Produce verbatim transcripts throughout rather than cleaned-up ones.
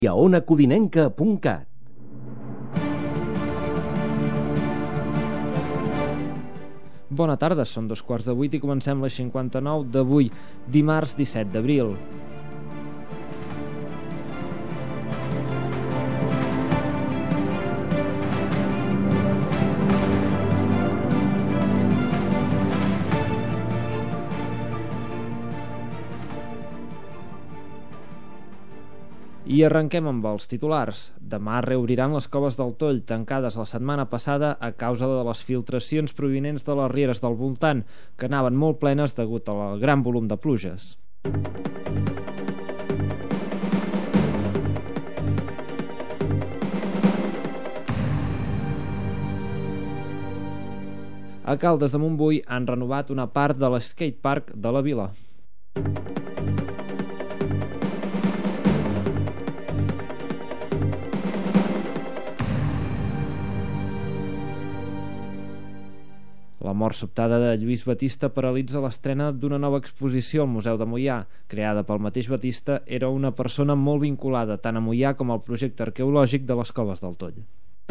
i a ona codinenca punt cat. Bona tarda, són dos quarts de vuit i comencem la cinquanta-nou d'avui, dimarts disset d'abril. I arrenquem amb els titulars. Demà reobriran les coves del Toll, tancades la setmana passada a causa de les filtracions provinents de les rieres del voltant, que anaven molt plenes degut al gran volum de pluges. A Caldes de Montbui han renovat una part de l'skatepark de la vila. La mort sobtada de Lluís Batista paralitza l'estrena d'una nova exposició al Museu de Moià. Creada pel mateix Batista, era una persona molt vinculada tant a Moià com al projecte arqueològic de les Coves del Toll.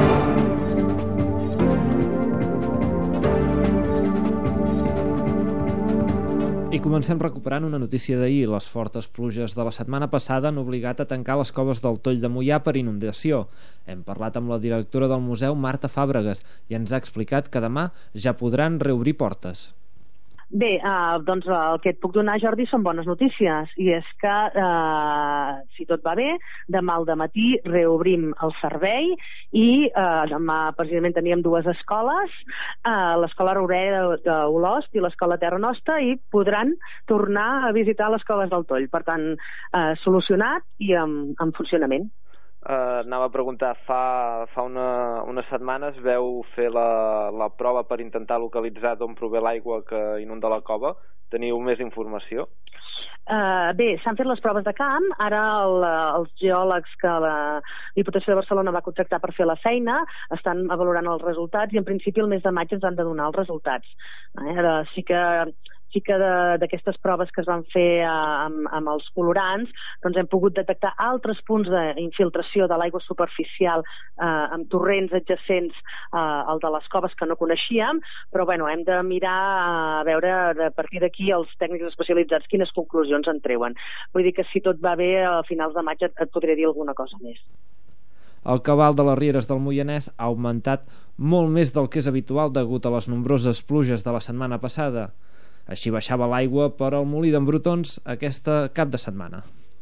I comencem recuperant una notícia d'ahir. Les fortes pluges de la setmana passada han obligat a tancar les coves del Toll de Moià per inundació. Hem parlat amb la directora del museu, Marta Fàbregas, i ens ha explicat que demà ja podran reobrir portes. Bé, eh, doncs el que et puc donar, Jordi, són bones notícies, i és que, eh, si tot va bé, demà al dematí reobrim el servei i eh, demà precisament teníem dues escoles, eh, l'escola Aurora d'Olost i l'escola Terra Nostra, i podran tornar a visitar les coves del Toll. Per tant, eh, solucionat i en, en funcionament. Uh, anava a preguntar, fa, fa una, unes setmanes veu fer la, la prova per intentar localitzar d'on prové l'aigua que inunda la cova. Teniu més informació? Uh, bé, s'han fet les proves de camp. Ara el, els geòlegs que la Diputació de Barcelona va contractar per fer la feina estan valorant els resultats i en principi el mes de maig ens han de donar els resultats. Eh, ara sí que sí que d'aquestes proves que es van fer eh, amb, amb els colorants, doncs hem pogut detectar altres punts d'infiltració de l'aigua superficial eh, amb torrents adjacents eh, al de les coves que no coneixíem, però bueno, hem de mirar a veure a partir d'aquí els tècnics especialitzats quines conclusions en treuen. Vull dir que si tot va bé, a finals de maig et, et podré dir alguna cosa més. El cabal de les rieres del Moianès ha augmentat molt més del que és habitual degut a les nombroses pluges de la setmana passada. Així baixava l'aigua per al molí d'en Brotons aquesta cap de setmana.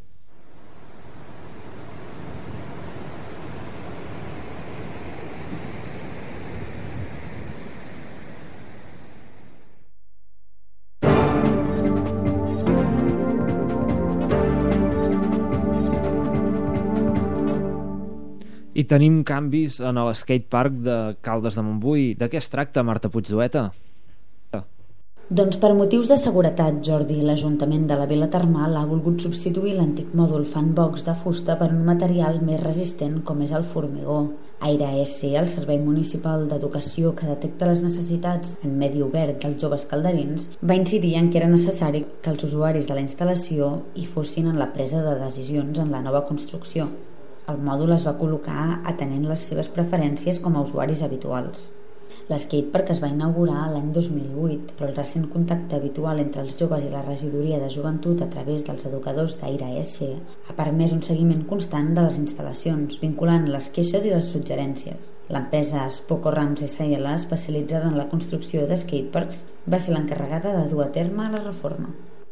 I tenim canvis en l'skatepark de Caldes de Montbui. De què es tracta, Marta Puigdueta? Doncs per motius de seguretat, Jordi, l'Ajuntament de la Vila Termal ha volgut substituir l'antic mòdul Fanbox de fusta per un material més resistent com és el formigó. Aire S, el Servei Municipal d'Educació que detecta les necessitats en medi obert dels joves calderins, va incidir en que era necessari que els usuaris de la instal·lació hi fossin en la presa de decisions en la nova construcció. El mòdul es va col·locar atenent les seves preferències com a usuaris habituals. L'skatepark es va inaugurar l'any dos mil vuit, però el recent contacte habitual entre els joves i la regidoria de joventut a través dels educadors d'Aire S ha permès un seguiment constant de les instal·lacions, vinculant les queixes i les suggerències. L'empresa Spoco Rams S L, especialitzada en la construcció de skateparks, va ser l'encarregada de dur a terme la reforma.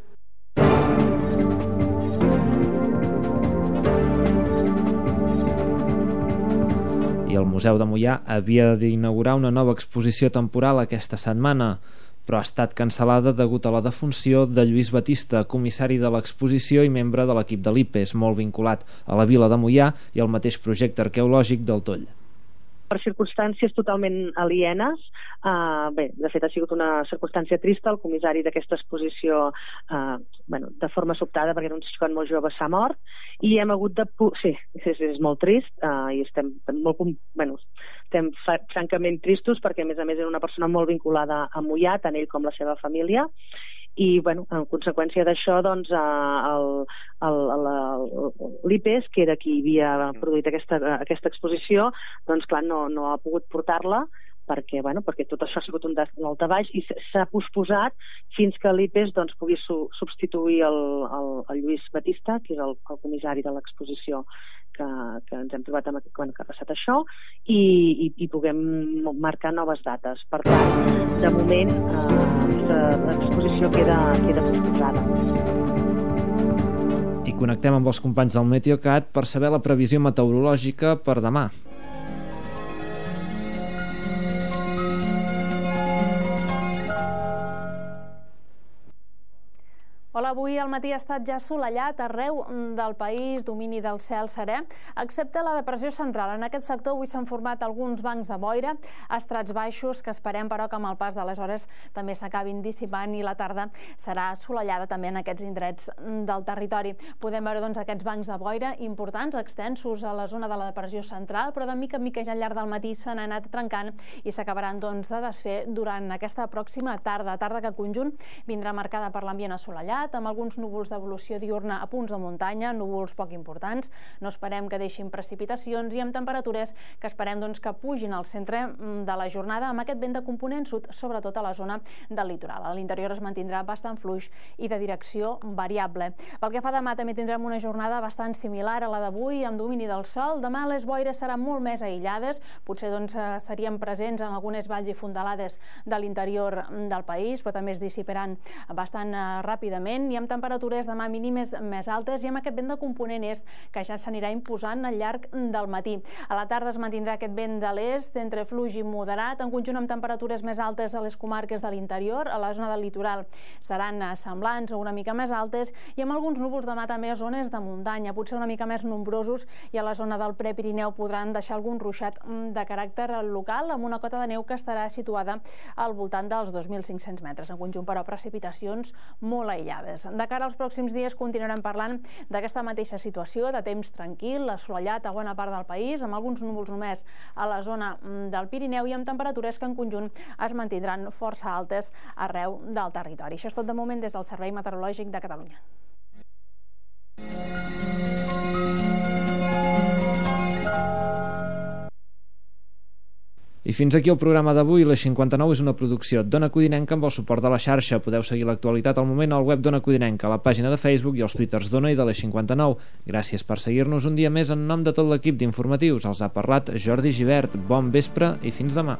I el Museu de Moià havia d'inaugurar una nova exposició temporal aquesta setmana, però ha estat cancel·lada degut a la defunció de Lluís Batista, comissari de l'exposició i membre de l'equip de l'I P E S, molt vinculat a la vila de Moià i al mateix projecte arqueològic del Toll. Per circumstàncies totalment alienes, eh, bé, de fet ha sigut una circumstància trista. El comissari d'aquesta exposició, eh, bueno, de forma sobtada, perquè era un xicot molt jove, s'ha mort, i hem hagut de... Sí, és, és molt trist, eh, i estem molt... Bueno, estem francament tristos, perquè a més a més era una persona molt vinculada a Moià, tant ell com la seva família, i bueno, en conseqüència d'això doncs, l'I P E S, que era qui havia produït aquesta, aquesta exposició, doncs clar, no, no ha pogut portar-la perquè, bueno, perquè tot això ha sigut un daltabaix i s'ha posposat fins que l'I P E S doncs, pugui su substituir el, el, el Lluís Batista, que és el, el comissari de l'exposició que, que ens hem trobat amb, quan ha passat això, i, i, i puguem marcar noves dates. Per tant, de moment, eh, l'exposició queda, queda posposada. I connectem amb els companys del Meteocat per saber la previsió meteorològica per demà. Hola, avui al matí ha estat ja assolellat arreu del país, domini del cel serè, excepte la depressió central. En aquest sector avui s'han format alguns bancs de boira, estrats baixos, que esperem però que amb el pas de les hores també s'acabin dissipant i la tarda serà assolellada també en aquests indrets del territori. Podem veure doncs, aquests bancs de boira importants, extensos a la zona de la depressió central, però de mica en mica ja al llarg del matí s'han anat trencant i s'acabaran doncs, de desfer durant aquesta pròxima tarda. Tarda que conjunt vindrà marcada per l'ambient assolellat, amb alguns núvols d'evolució diurna a punts de muntanya, núvols poc importants. No esperem que deixin precipitacions i amb temperatures que esperem doncs, que pugin al centre de la jornada amb aquest vent de component sud, sobretot a la zona del litoral. A l'interior es mantindrà bastant fluix i de direcció variable. Pel que fa a demà, també tindrem una jornada bastant similar a la d'avui, amb domini del sol. Demà les boires seran molt més aïllades, potser doncs, serien presents en algunes valls i fondalades de l'interior del país, però també es dissiparan bastant ràpidament i amb temperatures demà mínimes més altes i amb aquest vent de component est que ja s'anirà imposant al llarg del matí. A la tarda es mantindrà aquest vent de l'est entre fluix i moderat, en conjunt amb temperatures més altes a les comarques de l'interior, a la zona del litoral seran semblants o una mica més altes i amb alguns núvols demà també a zones de muntanya, potser una mica més nombrosos, i a la zona del Prepirineu podran deixar algun ruixat de caràcter local amb una cota de neu que estarà situada al voltant dels dos mil cinc-cents metres. En conjunt però precipitacions molt aïllades. De cara als pròxims dies continuarem parlant d'aquesta mateixa situació, de temps tranquil, assolellat a bona part del país, amb alguns núvols només a la zona del Pirineu i amb temperatures que en conjunt es mantindran força altes arreu del territori. Això és tot de moment des del Servei Meteorològic de Catalunya. I fins aquí el programa d'avui. La cinquanta-nou és una producció d'Ona Codinenca amb el suport de la xarxa. Podeu seguir l'actualitat al moment al web d'Ona Codinenca, a la pàgina de Facebook i als twitters d'Ona i de la cinquanta-nou. Gràcies per seguir-nos un dia més. En nom de tot l'equip d'informatius els ha parlat Jordi Givert. Bon vespre i fins demà.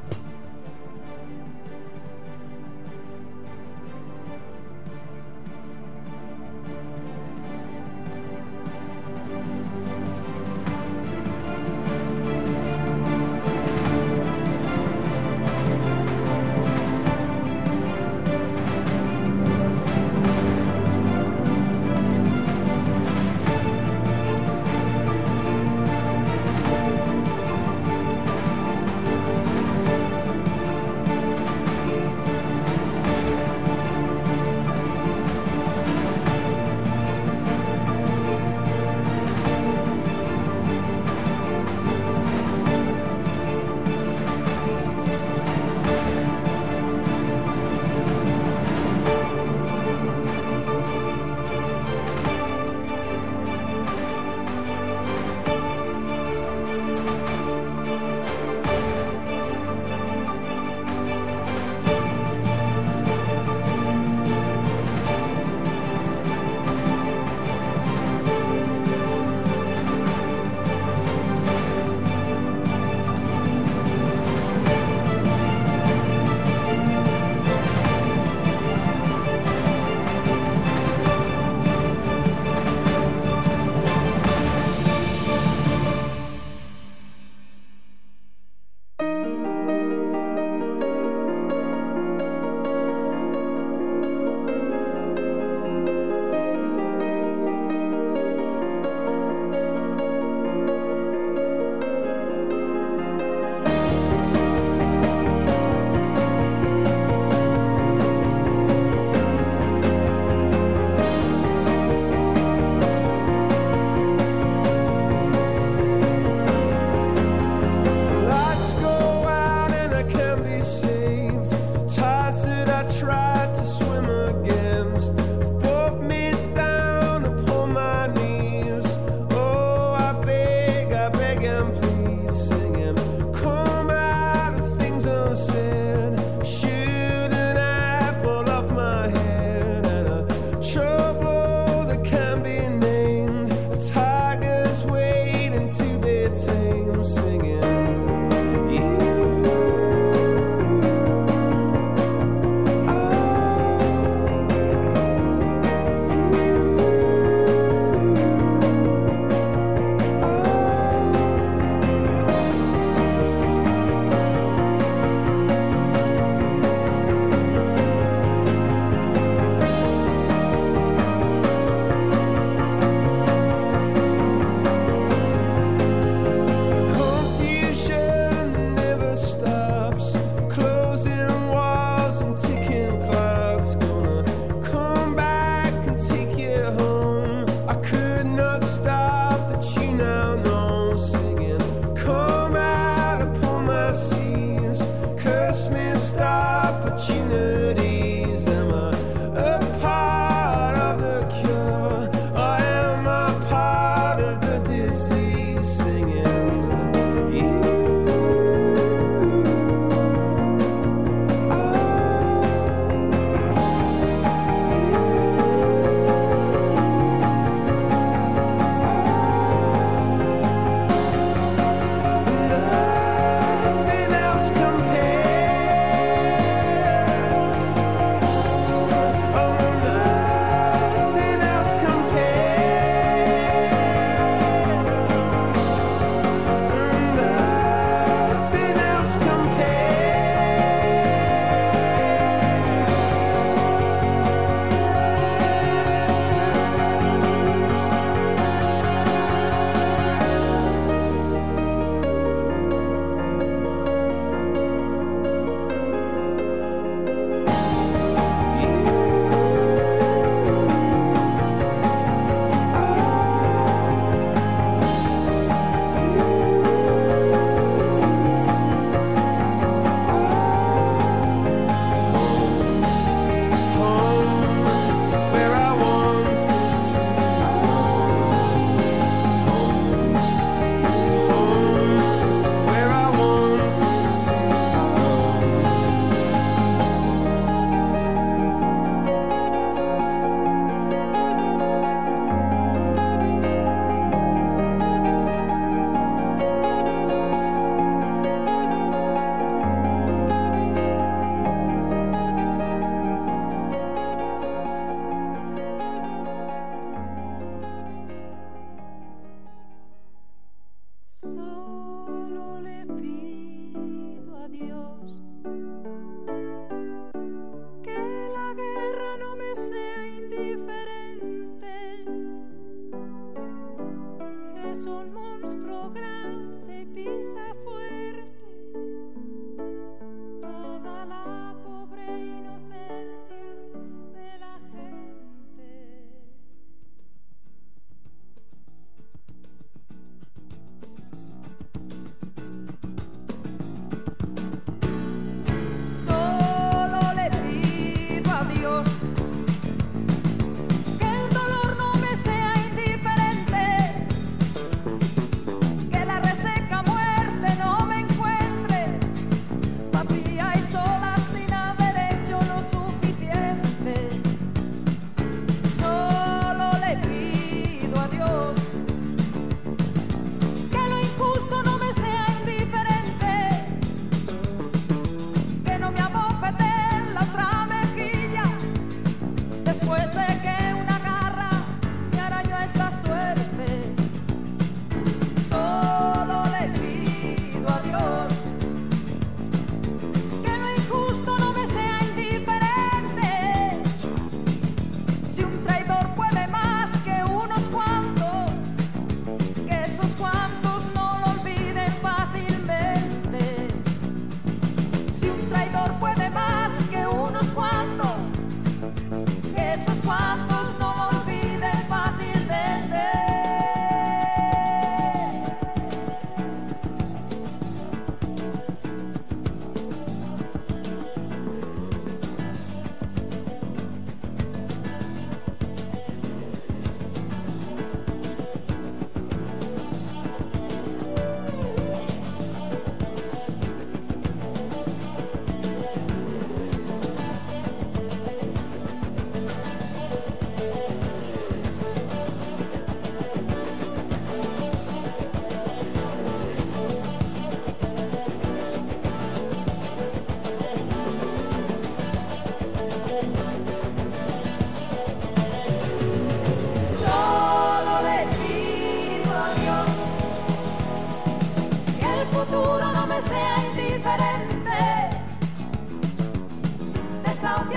Que la reseca muerte no me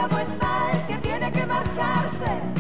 callado está el que tiene que marcharse.